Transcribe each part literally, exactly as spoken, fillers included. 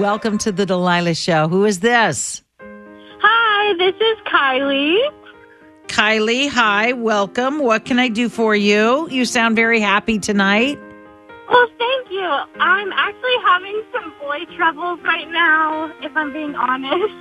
Welcome to the Delilah Show. Who is this? Hi, this is Kylie. Kylie, hi. Welcome. What can I do for you? You sound very happy tonight. Well, thank you. I'm actually having some boy troubles right now, if I'm being honest.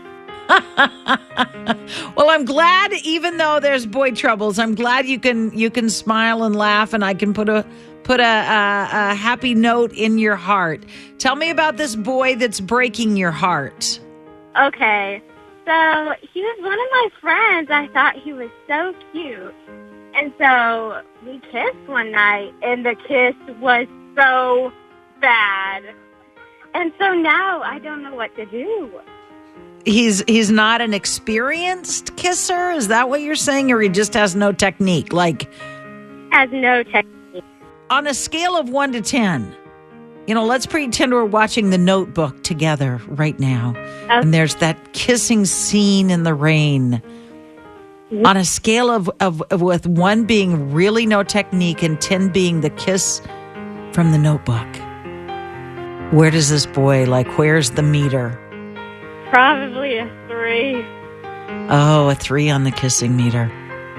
Well, I'm glad, even though there's boy troubles, I'm glad you can you can smile and laugh, and I can put a put a, a, a happy note in your heart. Tell me about this boy that's breaking your heart. Okay, so he was one of my friends. I thought he was so cute. And so we kissed one night, and the kiss was so bad. And so now I don't know what to do. He's he's not an experienced kisser? Is that what you're saying? Or he just has no technique? Like, Has no technique. on a scale of one to ten, you know, let's pretend we're watching The Notebook together right now. Okay. And there's that kissing scene in the rain. On a scale of, of, of with one being really no technique and ten being the kiss from The Notebook, where does this boy, like, where's the meter? Probably a three. Oh, a three on the kissing meter.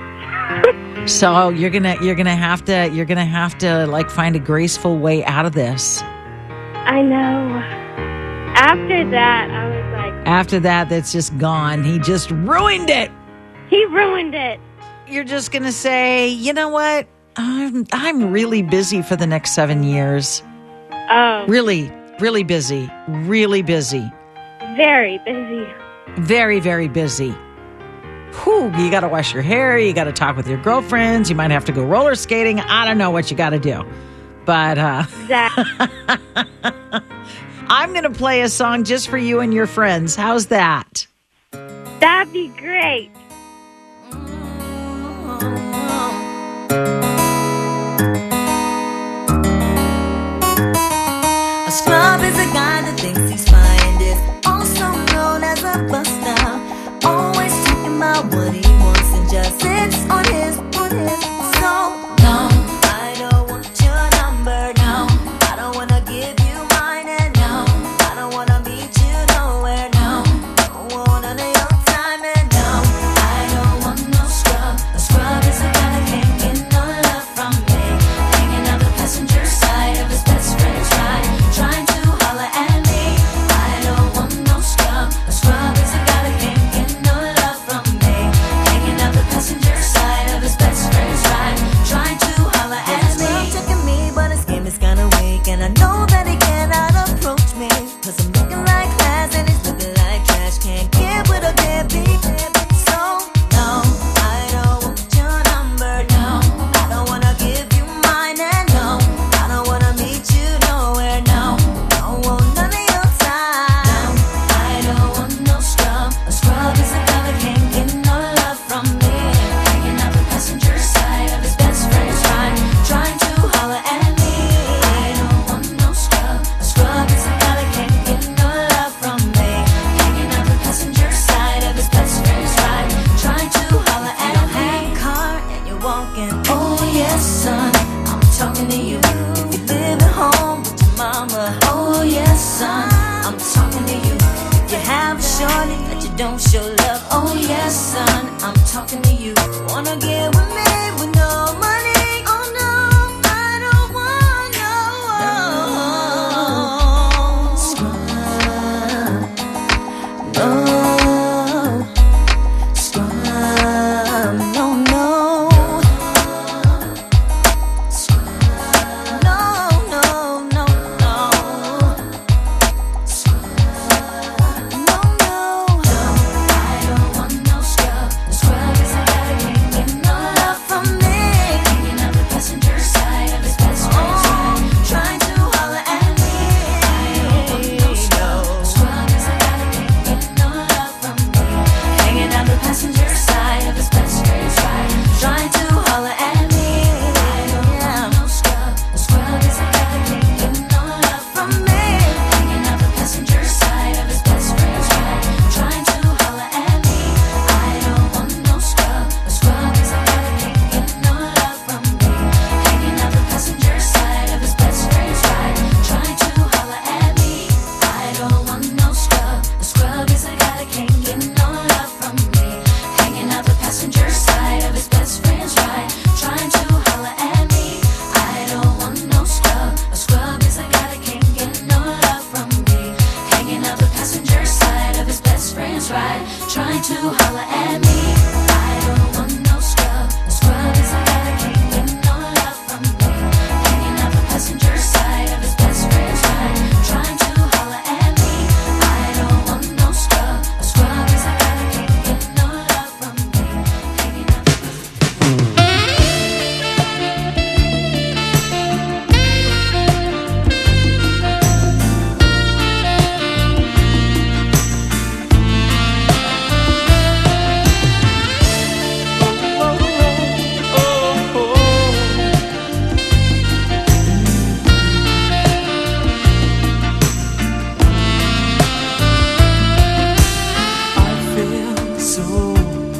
So you're gonna you're gonna have to you're gonna have to like find a graceful way out of this. I know. After that, I was like, After that, that's just gone. He just ruined it. he ruined it. You're just gonna say, you know what? I'm I'm really busy for the next seven years. Oh, Really, really busy. Really busy. very busy. Very, very busy. Whew, you got to wash your hair. You got to talk with your girlfriends. You might have to go roller skating. I don't know what you got to do. But uh, Exactly. I'm going to play a song just for you and your friends. How's that? That'd be great. A scrub is a guy that thinks he's fine, is also known as a buster. Always talking about what he wants and just sits on his, on his. So, no, I don't want your number, no. I don't wanna give you mine, and no, I don't wanna meet you nowhere, no. Don't want none of your time, and no, I don't want no scrub. A scrub is a guy that can't get no love from me. Hanging out the passenger side of his best friend's ride, trying to holler at me. I don't want no scrub. A scrub is a guy that can't get no love from me. Hanging out the passenger side of his best friend's ride, trying to holler at me. He's checking me, but his game is kinda weak, and I know that he cannot approach me, cause I'm looking like class and he's looking like trash. Can't get with a deadbeat. So, no, I don't want your number, no. I don't wanna give you mine, and no, I don't wanna meet you nowhere, no. Don't want none of your time. I don't want no scrub. A scrub is a guy that can't get no love from me. Hanging out the passenger side of his best friend's ride, trying to holler at me. I don't want no scrub. A scrub is a guy that can't get no love from me. Hanging out the passenger side of his best friend's ride, trying to holler at me. You don't have a car and you're walking. Oh yes, son, I'm talking to you. If you live at home with your mama. Oh yes, son, I'm talking to you. If you have a shorty that you don't show love. Oh yes, son, I'm talking to you. Wanna get with me with no money? Oh no, I don't want no scrub. No scrub. No, no. No, no, no, no. No, no. I don't want no scrub. A scrub is a guy that can't get no love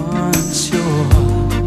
unsure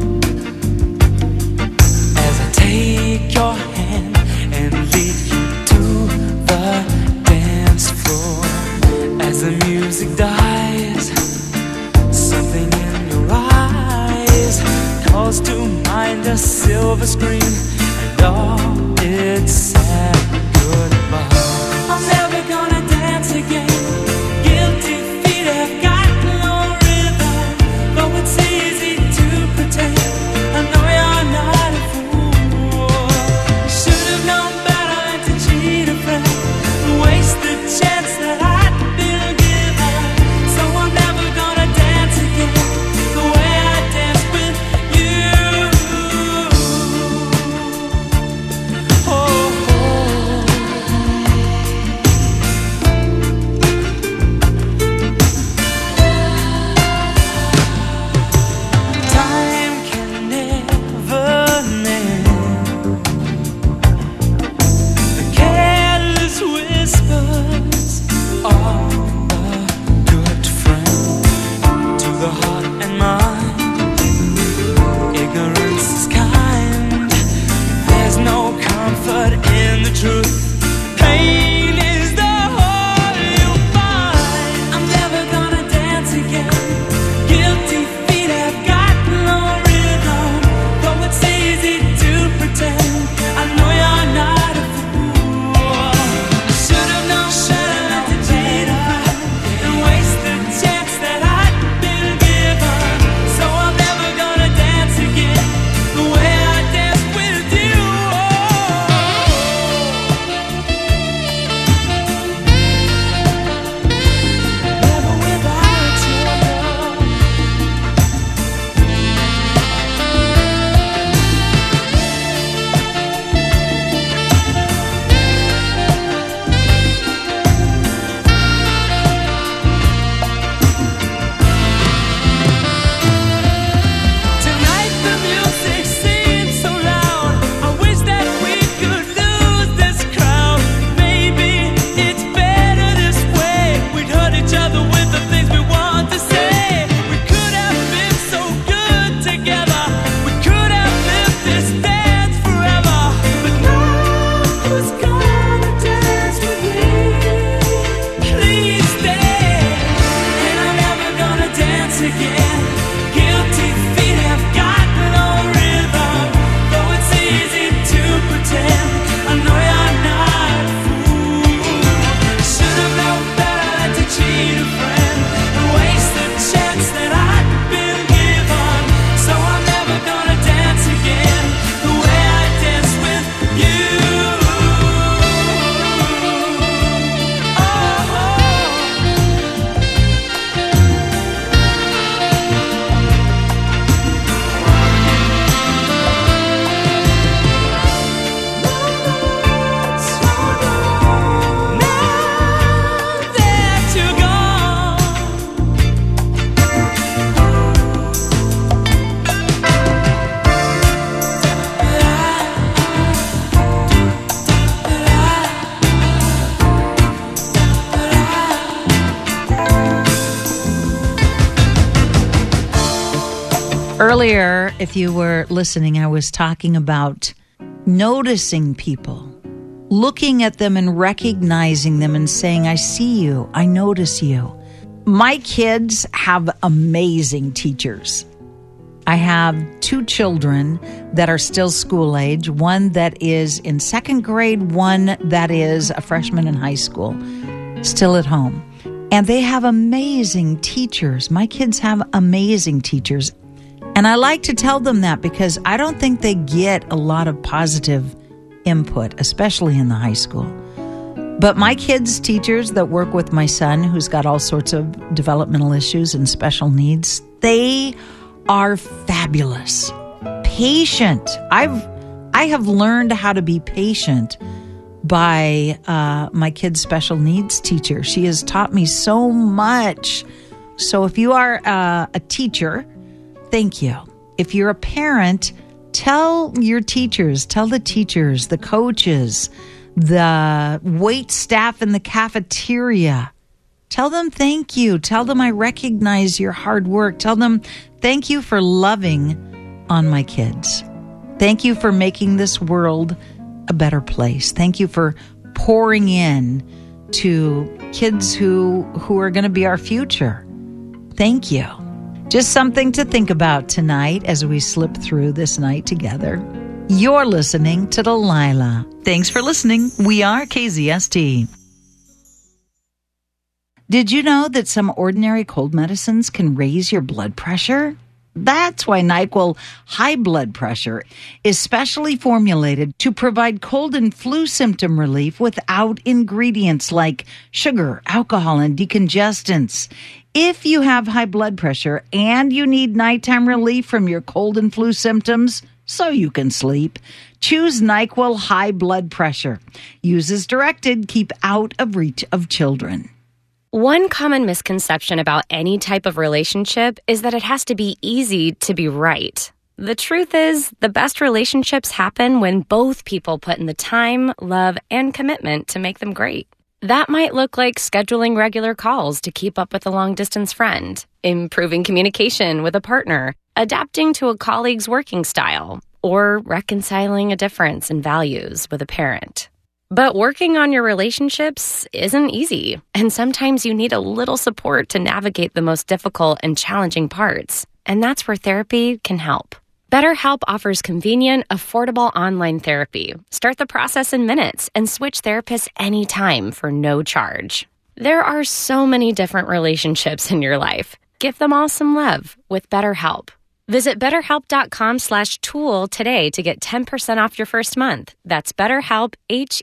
as I take your hand and lead you to the dance floor. As the music dies, something in your eyes calls to mind a silver screen and all its sad goodbye. I'm never gonna dance again. Guilty feet have got no rhythm, though it's easy to pretend. I know you're not a fool. Should have known better than to cheat a friend and waste the chance that I'd been given. So I'm never gonna dance again the way I danced with you. Oh, oh. Time can never mend the careless whispers of a good friend. To the heart and mind, ignorance is kind. There's no comfort in the truth. Pain is the whole you'll find. I'm never gonna dance again. Guilty feet have got no rhythm, though it's easy to pretend. I know you're not a fool. I should have known better than to cheat a friend and waste the chance that I'd been given. So I'm never gonna dance again the way I danced with you. Never without your love. Tonight the music seems so loud. I wish that we could lose this crowd. Maybe it's better this way. We'd hurt each other with the things we want to say. We could have been so good together. We could have lived this dance forever. But now who's gonna dance with me? Please stay. And I'm never gonna dance again. Guilty feet have got no rhythm, though it's easy to pretend. I know you're not a fool. Should have known better than to cheat a friend and waste the chance that I'd been given. So I'm never gonna dance again the way I danced with you. Oh, now that you're gone. Earlier, if you were listening, I was talking about noticing people, looking at them and recognizing them and saying, I see you, I notice you. My kids have amazing teachers. I have two children that are still school age, one that is in second grade, one that is a freshman in high school, still at home. And they have amazing teachers. My kids have amazing teachers. And I like to tell them that because I don't think they get a lot of positive input, especially in the high school. But my kids' teachers that work with my son, who's got all sorts of developmental issues and special needs, they are fabulous. Patient. I've I have learned how to be patient by uh, my kid's special needs teacher. She has taught me so much. So if you are uh, a teacher, thank you. If you're a parent, tell your teachers, tell the teachers, the coaches, the wait staff in the cafeteria Tell them thank you. Tell them I recognize your hard work. Tell them thank you for loving on my kids. Thank you for making this world a better place. Thank you for pouring in to kids who who are going to be our future. Thank you. Just something to think about tonight as we slip through this night together. You're listening to Delilah. Thanks for listening. We are K Z S T. Did you know that some ordinary cold medicines can raise your blood pressure? That's why NyQuil High Blood Pressure is specially formulated to provide cold and flu symptom relief without ingredients like sugar, alcohol, and decongestants. If you have high blood pressure and you need nighttime relief from your cold and flu symptoms so you can sleep, choose NyQuil High Blood Pressure. Use as directed. Keep out of reach of children. One common misconception about any type of relationship is that it has to be easy to be right. The truth is, the best relationships happen when both people put in the time, love, and commitment to make them great. That might look like scheduling regular calls to keep up with a long-distance friend, improving communication with a partner, adapting to a colleague's working style, or reconciling a difference in values with a parent. But working on your relationships isn't easy, and sometimes you need a little support to navigate the most difficult and challenging parts, and that's where therapy can help. BetterHelp offers convenient, affordable online therapy. Start the process in minutes and switch therapists anytime for no charge. There are so many different relationships in your life. Give them all some love with BetterHelp. Visit betterhelp.com slash tool today to get ten percent off your first month. That's betterhelp,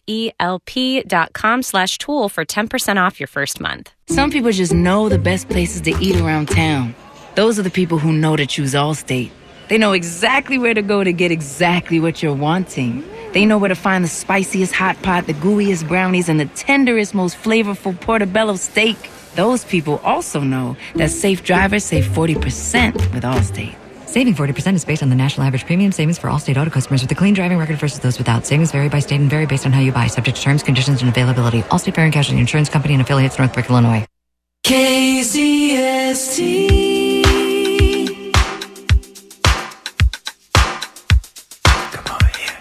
H-E-L-P dot com slash tool for ten percent off your first month. Some people just know the best places to eat around town. Those are the people who know to choose Allstate. They know exactly where to go to get exactly what you're wanting. They know where to find the spiciest hot pot, the gooeyest brownies, and the tenderest, most flavorful portobello steak. Those people also know that safe drivers save forty percent with Allstate. Saving forty percent is based on the national average premium savings for all state auto customers with a clean driving record versus those without. Savings vary by state and vary based on how you buy, subject to terms, conditions, and availability. Allstate Fire and Casualty Insurance Company and affiliates, Northbrook, Illinois. K Z S T. Come over here.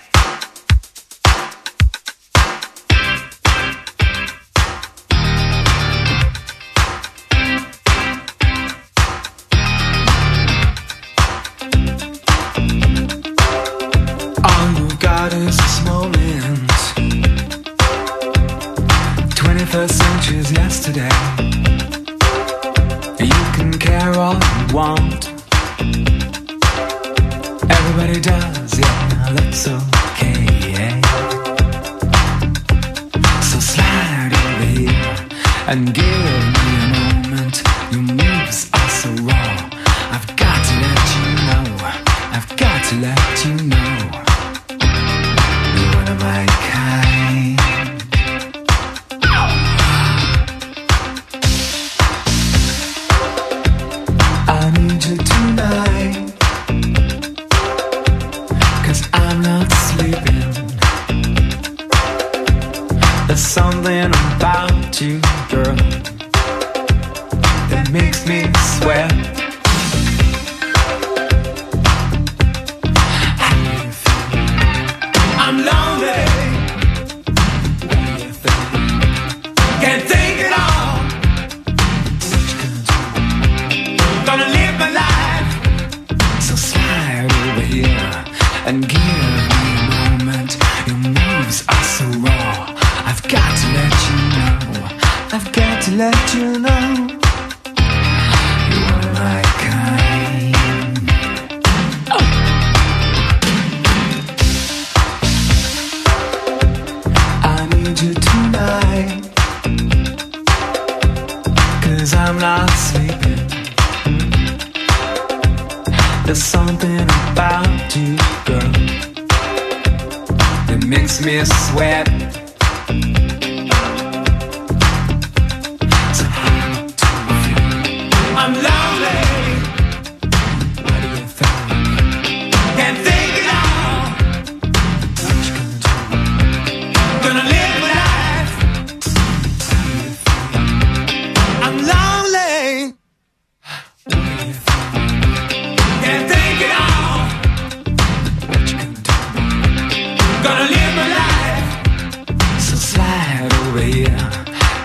twenty-first century's yesterday. You can care all you want. Everybody does, yeah, that's okay, yeah. So slide over here and give me a moment. Your moves are so raw. I've got to let you know. I've got to let you know. You're one of my kind. I need you tonight, 'cause I'm not sleeping. There's something about you, girl, that makes me sweat. How do you feel? I'm lonely. What do you think? Can't think at all. What you gonna do? Gonna live my life. So slide over here and give me a moment. Your moves are so raw. I've got to let you know. I've got to let you know. You're one of my kind. Oh. I need you tonight, 'cause I'm not sleeping. There's something about you, girl, that makes me sweat. So how do you feel? I'm lonely. What do you think? Can't think at all. What you gonna do? Gonna live my life. How do you feel?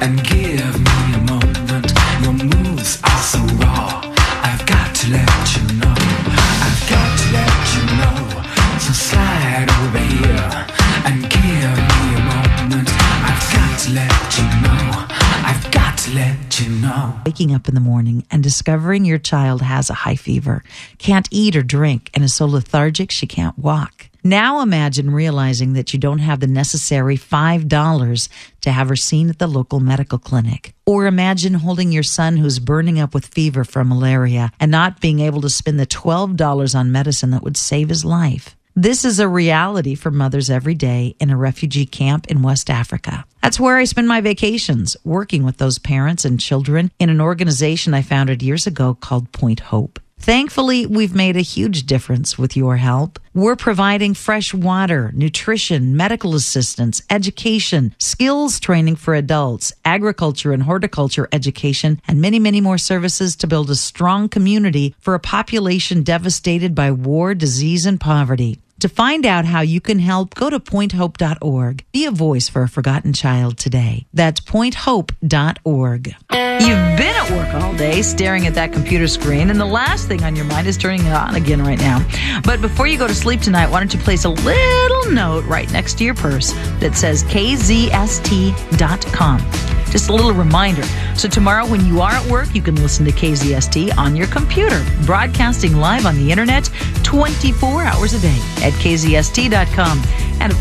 and give me a moment. Your moves are so raw. I've got to let you know. I've got to let you know. So slide over here and give me a moment. I've got to let you know. I've got to let you know. Waking up in the morning and discovering your child has a high fever, can't eat or drink, and is so lethargic she can't walk. Now imagine realizing that you don't have the necessary five dollars to have her seen at the local medical clinic. Or imagine holding your son who's burning up with fever from malaria and not being able to spend the twelve dollars on medicine that would save his life. This is a reality for mothers every day in a refugee camp in West Africa. That's where I spend my vacations, working with those parents and children in an organization I founded years ago called Point Hope. Thankfully, we've made a huge difference with your help. We're providing fresh water, nutrition, medical assistance, education, skills training for adults, agriculture and horticulture education, and many, many more services to build a strong community for a population devastated by war, disease, and poverty. To find out how you can help, go to point hope dot org. Be a voice for a forgotten child today. That's point hope dot org. You've been at work all day staring at that computer screen, and the last thing on your mind is turning it on again right now. But before you go to sleep tonight, why don't you place a little note right next to your purse that says K Z S T dot com. Just a little reminder. So tomorrow when you are at work, you can listen to K Z S T on your computer, broadcasting live on the internet twenty-four hours a day at K Z S T dot com. And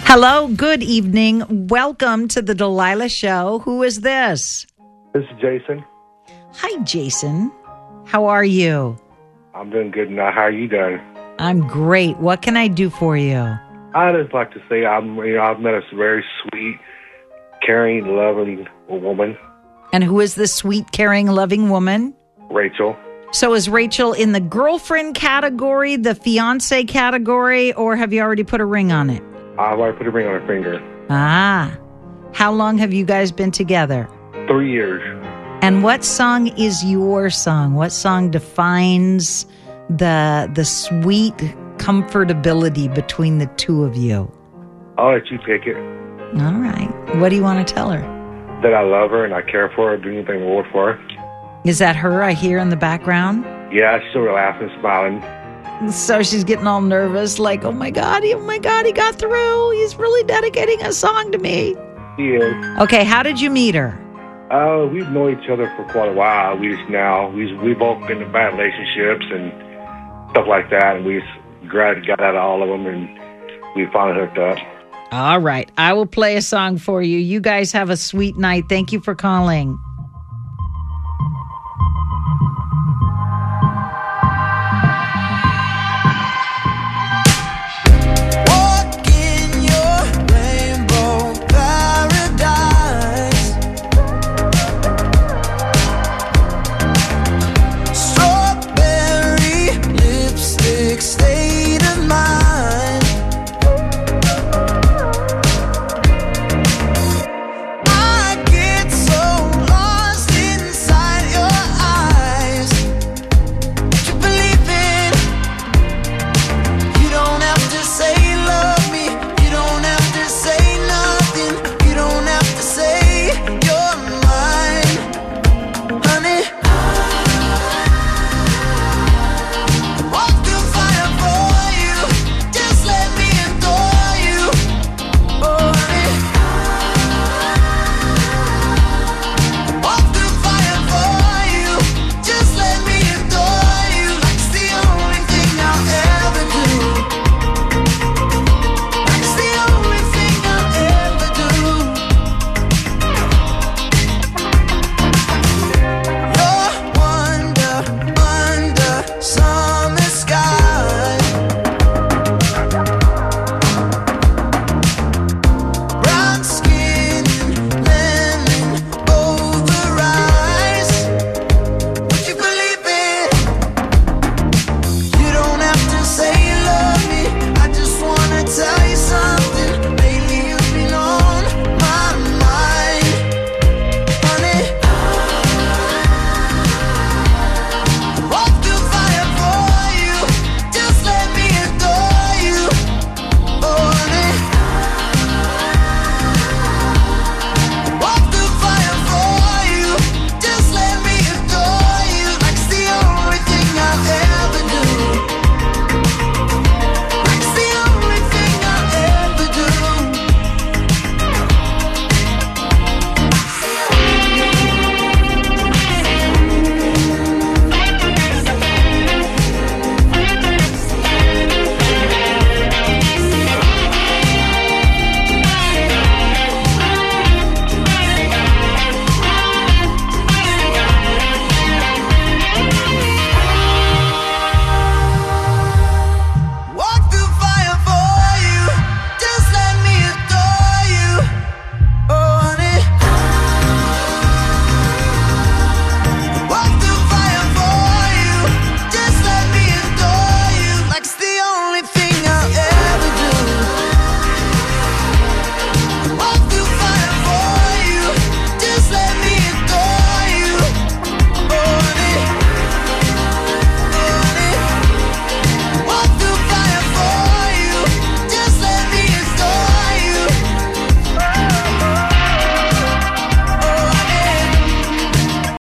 Hello, good evening. Welcome to the Delilah Show. Who is this? This is Jason. Hi, Jason. How are you? I'm doing good now. How are you doing? I'm great. What can I do for you? I just like to say I'm, you know, I've met a very sweet, caring, loving woman, And who is this sweet, caring, loving woman? Rachel. So is Rachel in the girlfriend category, the fiance category, or have you already put a ring on it? I've already put a ring on her finger. Ah. How long have you guys been together? Three years. And what song is your song? What song defines the the sweet comfortability between the two of you? I'll let you pick it. All right. What do you want to tell her? That I love her and I care for her, do anything in the world for her. Is that her I hear in the background? Yeah, she's still laughing, smiling. So she's getting all nervous, like, oh my God, oh my God, he got through. He's really dedicating a song to me. She is. Okay, how did you meet her? Uh, we've known each other for quite a while. We just now, we we both been in bad relationships and stuff like that, and we just got got out of all of them, and we finally hooked up. All right, I will play a song for you. You guys have a sweet night. Thank you for calling.